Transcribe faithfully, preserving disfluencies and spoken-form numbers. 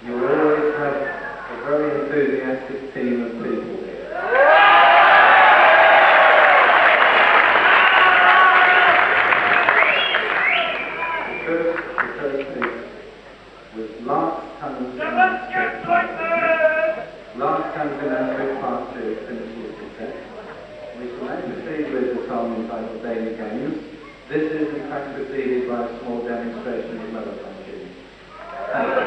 You always have a very enthusiastic team of people here. The first, the first piece was Last Comes in Last Comes in Africa Part two, finishes the set. We shall now proceed with the song entitled Daily Games. This is in fact preceded by a small demonstration of mellophone tuning.